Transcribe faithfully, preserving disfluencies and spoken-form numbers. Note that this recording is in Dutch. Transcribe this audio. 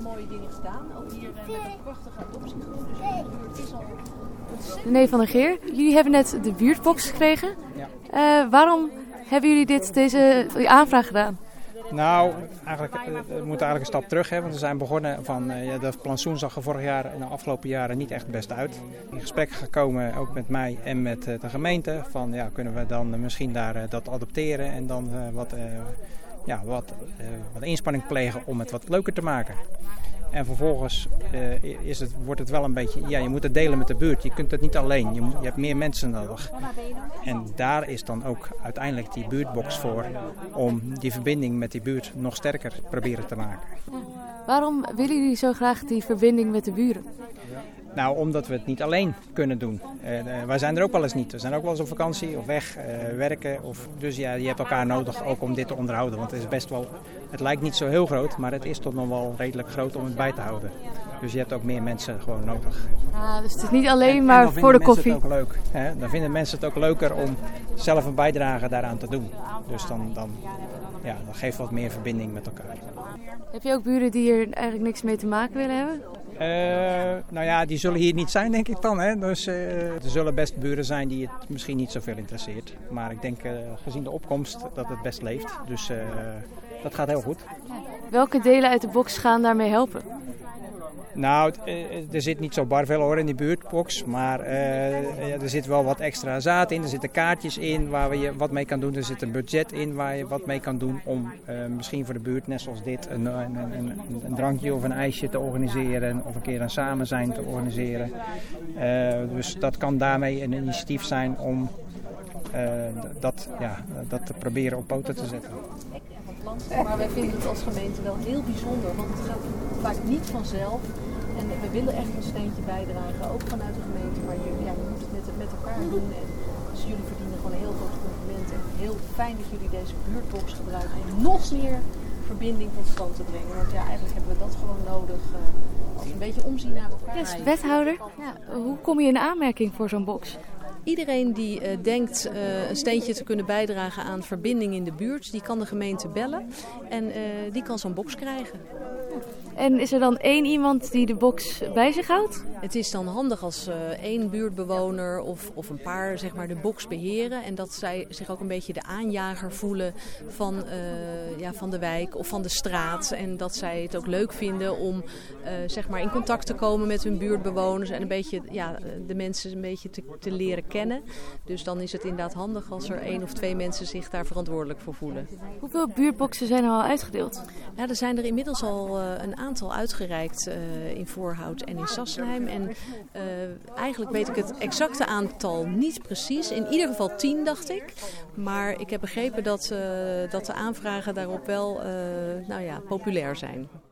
mooie dingen gedaan. Ook hier uh, met een prachtige adoptiegroep. Dus de buurt is al ontzettend... Meneer Van der Geer, jullie hebben net de buurtbox gekregen. Ja. Uh, waarom hebben jullie dit, deze aanvraag gedaan? Nou, eigenlijk, we moeten eigenlijk een stap terug. Hè, want we zijn begonnen van, uh, ja, dat plantsoen zag er vorig jaar en de afgelopen jaren niet echt het beste uit. In gesprek gekomen, ook met mij en met uh, de gemeente, van ja, kunnen we dan uh, misschien daar uh, dat adopteren en dan uh, wat, uh, ja, wat, uh, wat inspanning plegen om het wat leuker te maken. En vervolgens uh, is het, wordt het wel een beetje, ja, je moet het delen met de buurt. Je kunt het niet alleen, je, moet, je hebt meer mensen nodig. En daar is dan ook uiteindelijk die buurtbox voor, om die verbinding met die buurt nog sterker proberen te maken. Waarom willen jullie zo graag die verbinding met de buren? Nou, omdat we het niet alleen kunnen doen. Uh, uh, wij zijn er ook wel eens niet. We zijn ook wel eens op vakantie of weg, uh, werken. Of, dus ja, je hebt elkaar nodig ook om dit te onderhouden. Want het is best wel, het lijkt niet zo heel groot, maar het is toch nog wel redelijk groot om het bij te houden. Dus je hebt ook meer mensen gewoon nodig. Ah, dus het is niet alleen en, maar en voor de koffie. Het ook leuk, hè? Dan vinden mensen het ook leuker om zelf een bijdrage daaraan te doen. Dus dan, dan, ja, dan geeft wat meer verbinding met elkaar. Heb je ook buren die hier eigenlijk niks mee te maken willen hebben? Uh, nou ja, die zullen hier niet zijn, denk ik dan. Hè? Dus uh, er zullen best buren zijn die het misschien niet zoveel interesseert. Maar ik denk uh, gezien de opkomst dat het best leeft. Dus uh, dat gaat heel goed. Welke delen uit de box gaan daarmee helpen? Nou, er zit niet zo bar veel hoor in die buurtbox, maar uh, er zit wel wat extra zaad in. Er zitten kaartjes in waar je wat mee kan doen. Er zit een budget in waar je wat mee kan doen om uh, misschien voor de buurt, net zoals dit, een, een, een, een drankje of een ijsje te organiseren. Of een keer een samenzijn te organiseren. Uh, dus dat kan daarmee een initiatief zijn om uh, dat, ja, dat te proberen op poten te zetten. Maar wij vinden het als gemeente wel heel bijzonder, want het gaat vaak niet vanzelf. En we willen echt een steentje bijdragen, ook vanuit de gemeente. Maar je, ja, je moet het met, met elkaar doen. En dus jullie verdienen gewoon een heel groot compliment. En heel fijn dat jullie deze buurtbox gebruiken om nog meer verbinding tot stand te brengen. Want ja, eigenlijk hebben we dat gewoon nodig uh, als een beetje omzien naar elkaar. Yes, wethouder, ja, hoe kom je in aanmerking voor zo'n box? Iedereen die uh, denkt uh, een steentje te kunnen bijdragen aan verbinding in de buurt, die kan de gemeente bellen en uh, die kan zo'n box krijgen. En is er dan één iemand die de box bij zich houdt? Het is dan handig als uh, één buurtbewoner of, of een paar zeg maar, de box beheren. En dat zij zich ook een beetje de aanjager voelen van, uh, ja, van de wijk of van de straat. En dat zij het ook leuk vinden om uh, zeg maar in contact te komen met hun buurtbewoners. En een beetje ja, de mensen een beetje te, te leren kennen. Dus dan is het inderdaad handig als er één of twee mensen zich daar verantwoordelijk voor voelen. Hoeveel buurtboxen zijn er al uitgedeeld? Ja, er zijn er inmiddels al uh, een aantal uitgereikt uh, in Voorhout en in Sassenheim. En uh, eigenlijk weet ik het exacte aantal niet precies. In ieder geval tien, dacht ik. Maar ik heb begrepen dat, uh, dat de aanvragen daarop wel uh, nou ja, populair zijn.